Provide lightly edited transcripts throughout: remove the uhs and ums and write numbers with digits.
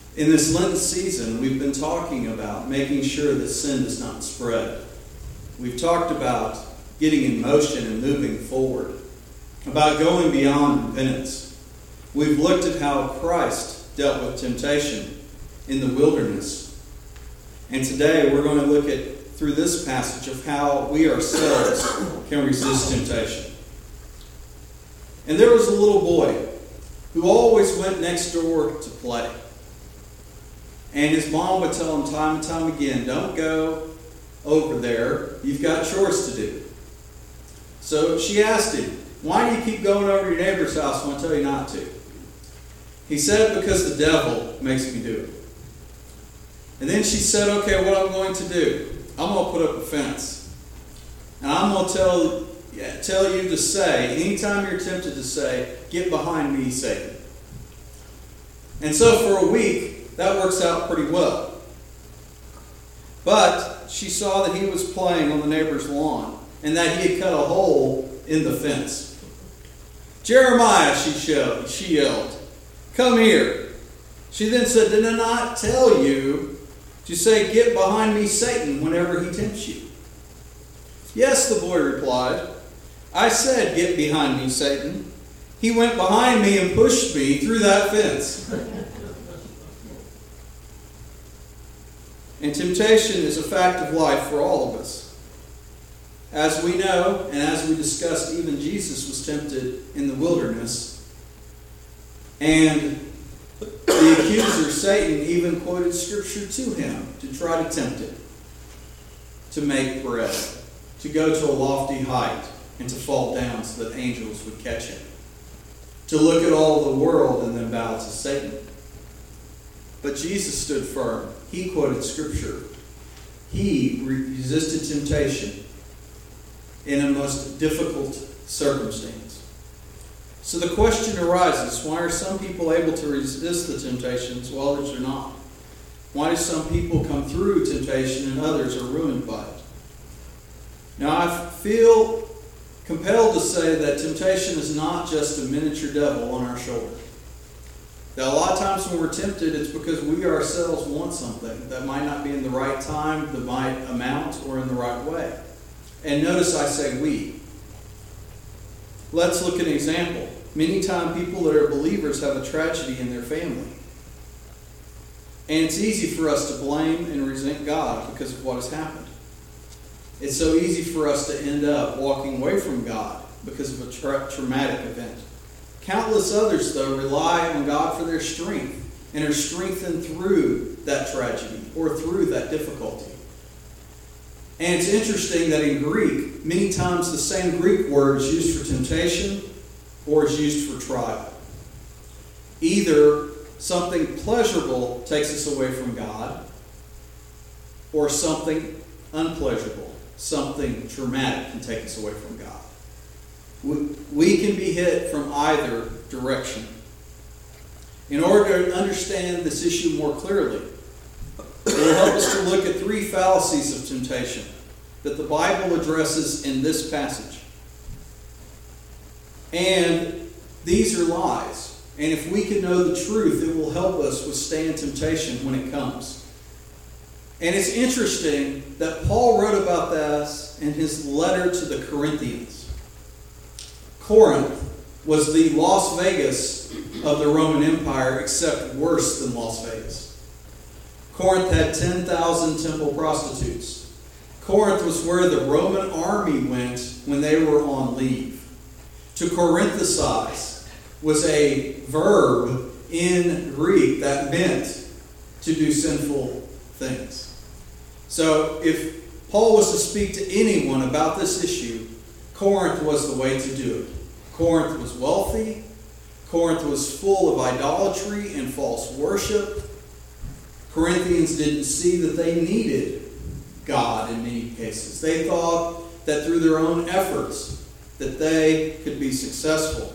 In this Lenten season, we've been talking about making sure that sin does not spread. We've talked about getting in motion and moving forward, about going beyond repentance. We've looked at how Christ dealt with temptation in the wilderness. And today we're going to look at, through this passage, of how we ourselves can resist temptation. And there was a little boy who always went next door to play. And his mom would tell him time and time again, don't go over there. You've got chores to do. So she asked him, why do you keep going over to your neighbor's house when I tell you not to? He said, because the devil makes me do it. And then she said, okay, what I'm going to do, I'm going to put up a fence. And I'm going to tell you to say, anytime you're tempted to say, get behind me, Satan. And so for a week, that works out pretty well. But she saw that he was playing on the neighbor's lawn and that he had cut a hole in the fence. Jeremiah, she yelled, come here. She then said, did I not tell you to say, get behind me, Satan, whenever he tempts you? Yes, the boy replied. I said, get behind me, Satan. He went behind me and pushed me through that fence. And temptation is a fact of life for all of us. As we know, and as we discussed, even Jesus was tempted in the wilderness. And the accuser, Satan, even quoted Scripture to him to try to tempt him to make bread, to go to a lofty height, and to fall down so that angels would catch him, to look at all the world and then bow to Satan. But Jesus stood firm. He quoted Scripture. He resisted temptation in a most difficult circumstance. So the question arises, why are some people able to resist the temptations while others are not? Why do some people come through temptation and others are ruined by it? Now I feel compelled to say that temptation is not just a miniature devil on our shoulder. Now, a lot of times when we're tempted, it's because we ourselves want something that might not be in the right time, the right amount, or in the right way. And notice I say we. Let's look at an example. Many times people that are believers have a tragedy in their family. And it's easy for us to blame and resent God because of what has happened. It's so easy for us to end up walking away from God because of a traumatic event. Countless others, though, rely on God for their strength and are strengthened through that tragedy or through that difficulty. And it's interesting that in Greek, many times the same Greek word is used for temptation or is used for trial. Either something pleasurable takes us away from God, or something unpleasurable, something traumatic can take us away from God. We can be hit from either direction. In order to understand this issue more clearly, it will help us to look at three fallacies of temptation that the Bible addresses in this passage. And these are lies. And if we can know the truth, it will help us withstand temptation when it comes. And it's interesting that Paul wrote about this in his letter to the Corinthians. Corinth was the Las Vegas of the Roman Empire, except worse than Las Vegas. Corinth had 10,000 temple prostitutes. Corinth was where the Roman army went when they were on leave. To Corinthicize was a verb in Greek that meant to do sinful things. So if Paul was to speak to anyone about this issue, Corinth was the way to do it. Corinth was wealthy. Corinth was full of idolatry and false worship. Corinthians didn't see that they needed God in many cases. They thought that through their own efforts that they could be successful.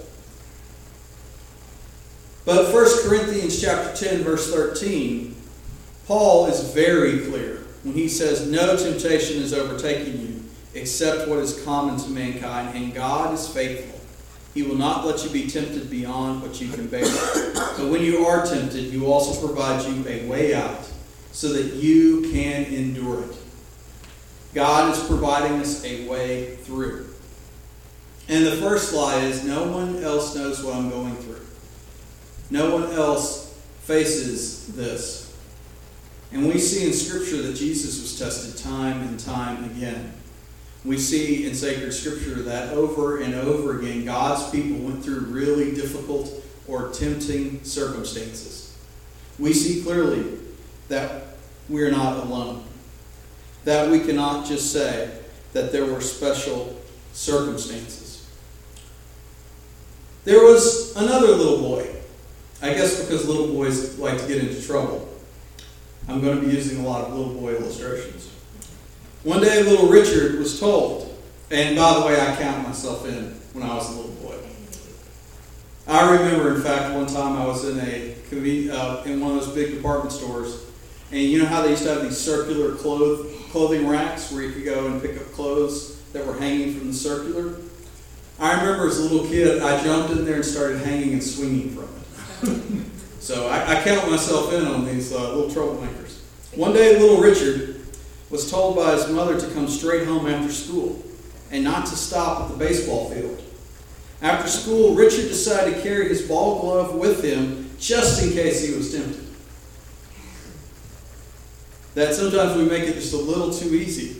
But 1 Corinthians chapter 10, verse 13, Paul is very clear when he says, no temptation is overtaking you except what is common to mankind, and God is faithful. He will not let you be tempted beyond what you can bear. But when you are tempted, He will also provide you a way out so that you can endure it. God is providing us a way through. And the first lie is, no one else knows what I'm going through. No one else faces this. And we see in Scripture that Jesus was tested time and time again. We see in sacred Scripture that over and over again, God's people went through really difficult or tempting circumstances. We see clearly that we're not alone. That we cannot just say that there were special circumstances. There was another little boy. I guess because little boys like to get into trouble, I'm going to be using a lot of little boy illustrations. One day, little Richard was told, and by the way, I count myself in when I was a little boy. I remember, in fact, one time I was in one of those big department stores, and you know how they used to have these circular clothing racks where you could go and pick up clothes that were hanging from the circular? I remember as a little kid, I jumped in there and started hanging and swinging from it. So I count myself in on these little troublemakers. One day, little Richard was told by his mother to come straight home after school and not to stop at the baseball field. After school, Richard decided to carry his ball glove with him just in case he was tempted. That sometimes we make it just a little too easy.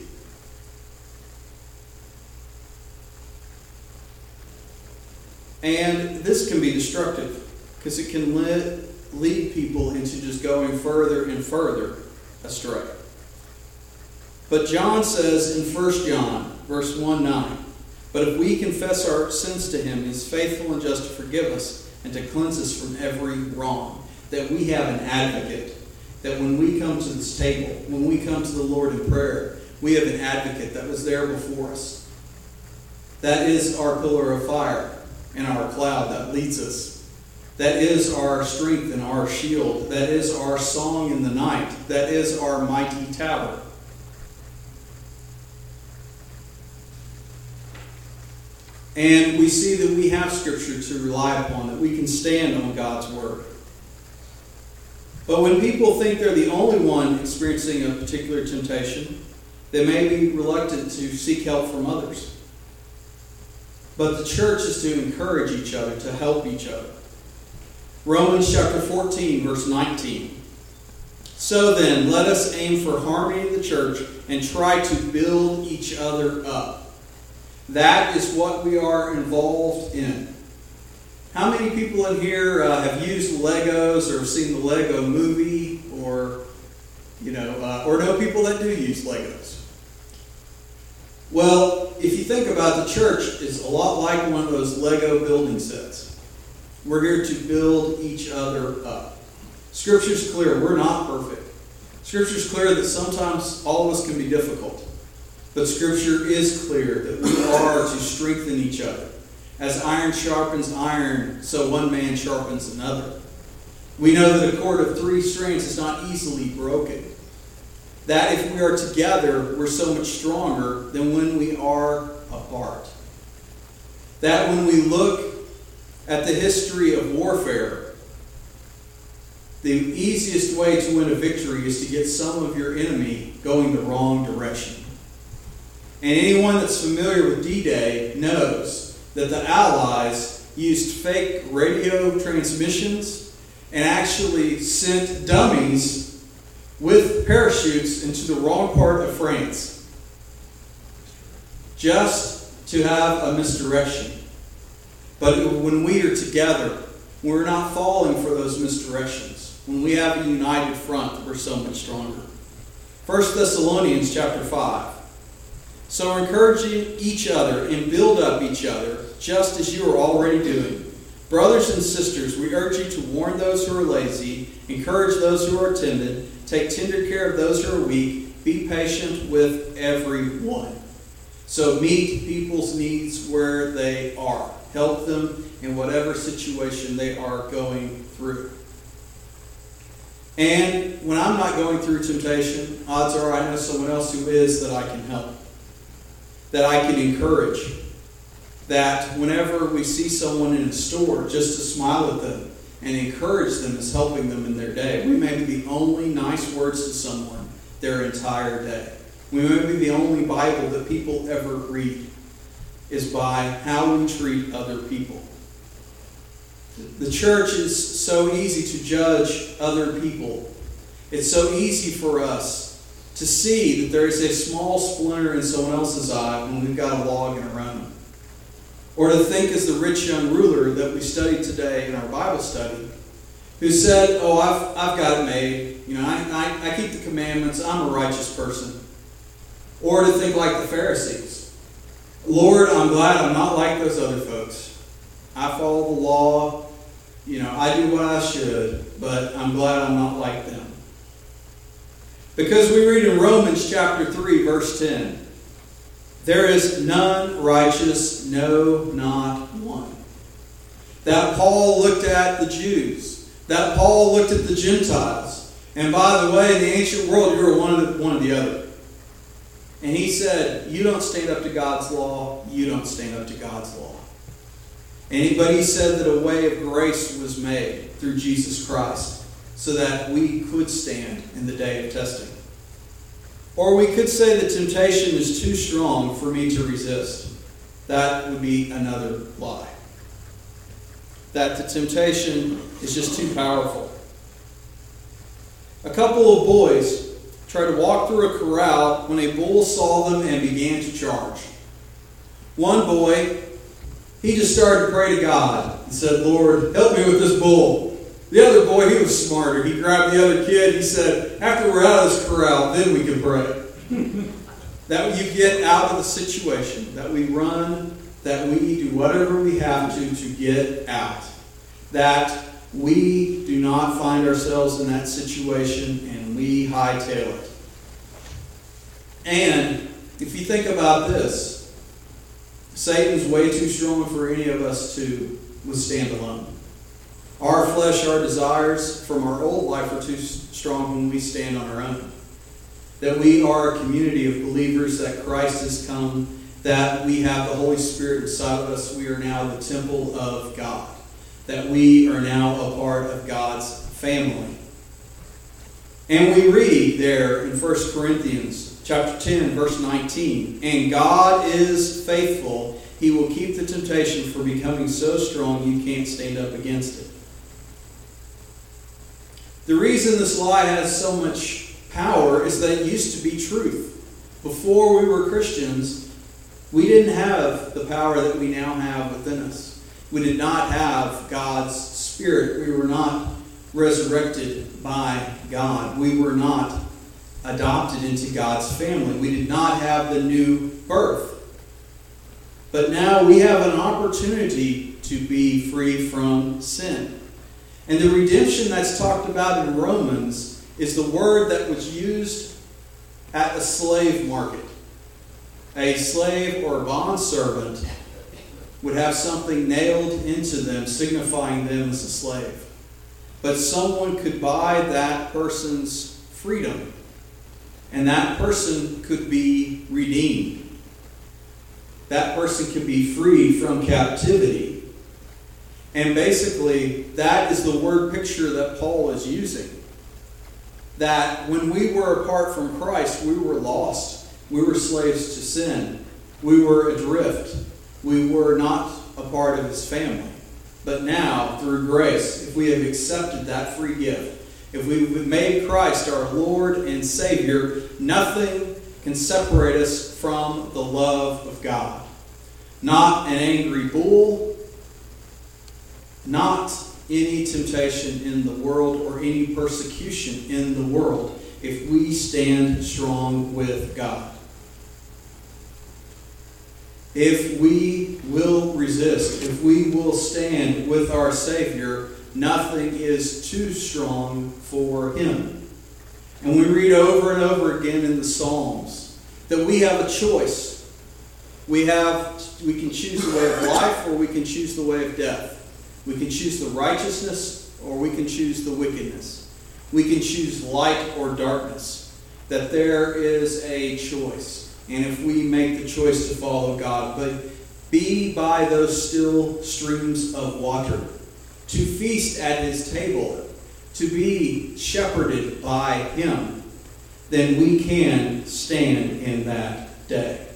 And this can be destructive because it can lead people into just going further and further astray. But John says in 1 John, verse 1-9, "But if we confess our sins to Him, He is faithful and just to forgive us and to cleanse us from every wrong." That we have an advocate. That when we come to this table, when we come to the Lord in prayer, we have an advocate that was there before us. That is our pillar of fire and our cloud that leads us. That is our strength and our shield. That is our song in the night. That is our mighty tower. And we see that we have Scripture to rely upon, that we can stand on God's Word. But when people think they're the only one experiencing a particular temptation, they may be reluctant to seek help from others. But the church is to encourage each other, to help each other. Romans chapter 14, verse 19. "So then, let us aim for harmony in the church and try to build each other up." That is what we are involved in. How many people in here have used Legos or seen the Lego movie, or know people that do use Legos? Well, if you think about it, the church is a lot like one of those Lego building sets. We're here to build each other up. Scripture's clear. We're not perfect. Scripture's clear that sometimes all of us can be difficult. But Scripture is clear that we are to strengthen each other. As iron sharpens iron, so one man sharpens another. We know that a cord of 3 strands is not easily broken. That if we are together, we're so much stronger than when we are apart. That when we look at the history of warfare, the easiest way to win a victory is to get some of your enemy going the wrong direction. And anyone that's familiar with D-Day knows that the Allies used fake radio transmissions and actually sent dummies with parachutes into the wrong part of France just to have a misdirection. But when we are together, we're not falling for those misdirections. When we have a united front, we're so much stronger. 1 Thessalonians chapter 5. "So encouraging each other and build up each other, just as you are already doing. Brothers and sisters, we urge you to warn those who are lazy, encourage those who are timid, take tender care of those who are weak, be patient with everyone." So meet people's needs where they are. Help them in whatever situation they are going through. And when I'm not going through temptation, odds are I know someone else who is that I can help, that I can encourage. that whenever we see someone in a store, just to smile at them and encourage them is helping them in their day. We may be the only nice words to someone their entire day. We may be the only Bible that people ever read is by how we treat other people. The church is so easy to judge other people. It's so easy for us to see that there is a small splinter in someone else's eye when we've got a log in our own. Or to think as the rich young ruler that we studied today in our Bible study, who said, oh, I've got it made. I keep the commandments. I'm a righteous person. Or to think like the Pharisees. Lord, I'm glad I'm not like those other folks. I follow the law. I do what I should, but I'm glad I'm not like them. Because we read in Romans chapter 3, verse 10, there is none righteous, no, not one. That Paul looked at the Jews. That Paul looked at the Gentiles. And by the way, in the ancient world, you were one of the other. And he said, you don't stand up to God's law, you don't stand up to God's law. But he said that a way of grace was made through Jesus Christ so that we could stand in the day of testing. Or we could say the temptation is too strong for me to resist. That would be another lie. That the temptation is just too powerful. A couple of boys tried to walk through a corral when a bull saw them and began to charge. One boy, he just started to pray to God and said, Lord, help me with this bull. The other boy, he was smarter. He grabbed the other kid. He said, after we're out of this corral, then we can pray. That you get out of the situation, that we run, that we do whatever we have to get out. That we do not find ourselves in that situation and we hightail it. And if you think about this, Satan's way too strong for any of us to withstand alone. Our flesh, our desires from our old life are too strong when we stand on our own. That we are a community of believers, that Christ has come, that we have the Holy Spirit inside of us. We are now the temple of God. That we are now a part of God's family. And we read there in 1 Corinthians chapter 10, verse 19, and God is faithful. He will keep the temptation from becoming so strong you can't stand up against it. The reason this lie has so much power is that it used to be truth. Before we were Christians, we didn't have the power that we now have within us. We did not have God's Spirit. We were not resurrected by God. We were not adopted into God's family. We did not have the new birth. But now we have an opportunity to be free from sin. And the redemption that's talked about in Romans is the word that was used at a slave market. A slave or a bondservant would have something nailed into them, signifying them as a slave. But someone could buy that person's freedom, and that person could be redeemed. That person could be freed from captivity. And basically, that is the word picture that Paul is using. That when we were apart from Christ, we were lost. We were slaves to sin. We were adrift. We were not a part of his family. But now, through grace, if we have accepted that free gift, if we've made Christ our Lord and Savior, nothing can separate us from the love of God. Not an angry bull, not any temptation in the world or any persecution in the world if we stand strong with God. If we will resist, if we will stand with our Savior, nothing is too strong for him. And we read over and over again in the Psalms that we have a choice. We can choose the way of life or we can choose the way of death. We can choose the righteousness or we can choose the wickedness. We can choose light or darkness. That there is a choice. And if we make the choice to follow God, but be by those still streams of water, to feast at his table, to be shepherded by him, then we can stand in that day.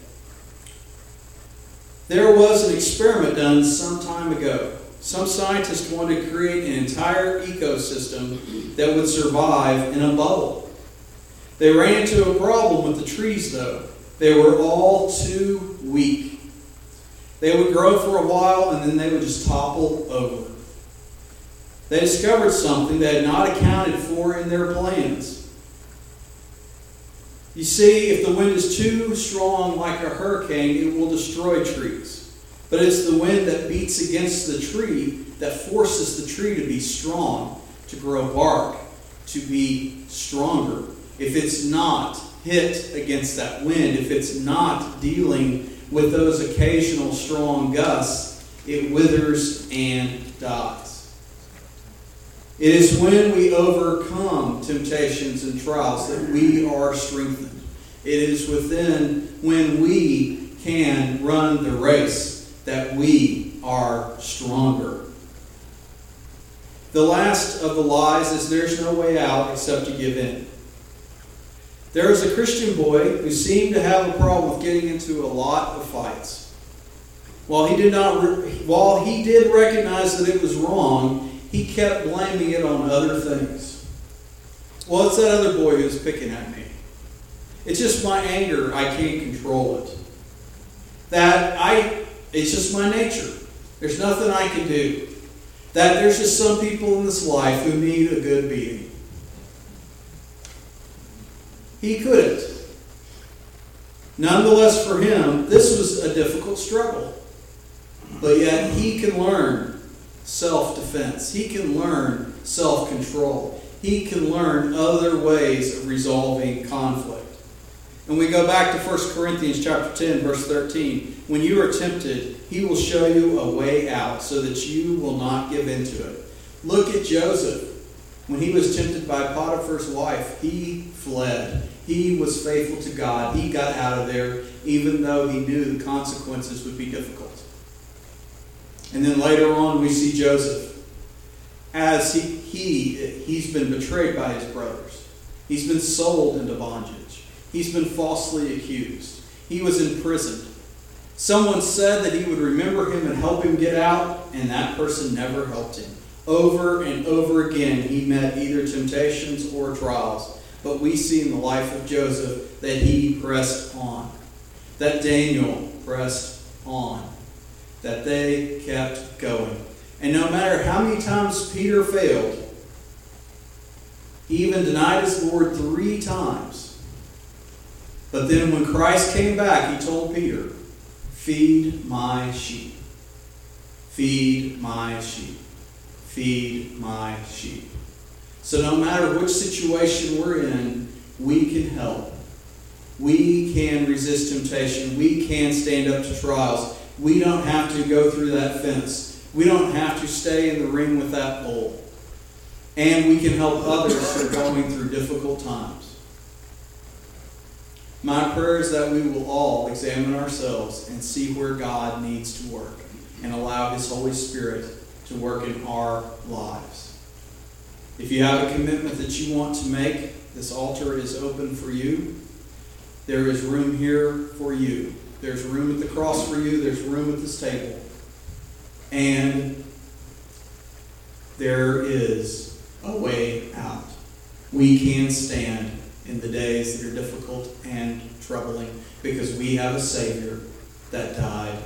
There was an experiment done some time ago. Some scientists wanted to create an entire ecosystem that would survive in a bubble. They ran into a problem with the trees, though. They were all too weak. They would grow for a while and then they would just topple over. They discovered something they had not accounted for in their plans. You see, if the wind is too strong like a hurricane, it will destroy trees. But it's the wind that beats against the tree that forces the tree to be strong, to grow bark, to be stronger. If it's not hit against that wind, if it's not dealing with those occasional strong gusts, it withers and dies. It is when we overcome temptations and trials that we are strengthened. It is when we can run the race that we are stronger. The last of the lies is there's no way out except to give in. There is a Christian boy who seemed to have a problem with getting into a lot of fights. While he did recognize that it was wrong, he kept blaming it on other things. Well, it's that other boy who's picking at me. It's just my anger. I can't control it. It's just my nature. There's nothing I can do. That there's just some people in this life who need a good beating. He couldn't. Nonetheless, for him, this was a difficult struggle. But yet he can learn self-defense. He can learn self-control. He can learn other ways of resolving conflict. And we go back to 1 Corinthians chapter 10, verse 13. When you are tempted, he will show you a way out so that you will not give in to it. Look at Joseph. When he was tempted by Potiphar's wife, he fled. He was faithful to God. He got out of there, even though he knew the consequences would be difficult. And then later on, we see Joseph as he's been betrayed by his brothers. He's been sold into bondage. He's been falsely accused. He was imprisoned. Someone said that he would remember him and help him get out, and that person never helped him. Over and over again, he met either temptations or trials. But we see in the life of Joseph that he pressed on. That Daniel pressed on. That they kept going. And no matter how many times Peter failed, he even denied his Lord 3 times. But then when Christ came back, he told Peter, "Feed my sheep. Feed my sheep. Feed my sheep." So no matter which situation we're in, we can help. We can resist temptation. We can stand up to trials. We don't have to go through that fence. We don't have to stay in the ring with that bull. And we can help others who are going through difficult times. My prayer is that we will all examine ourselves and see where God needs to work and allow His Holy Spirit to work in our lives. If you have a commitment that you want to make, this altar is open for you. There is room here for you. There's room at the cross for you. There's room at this table. And there is a way out. We can stand in the days that are difficult and troubling because we have a Savior that died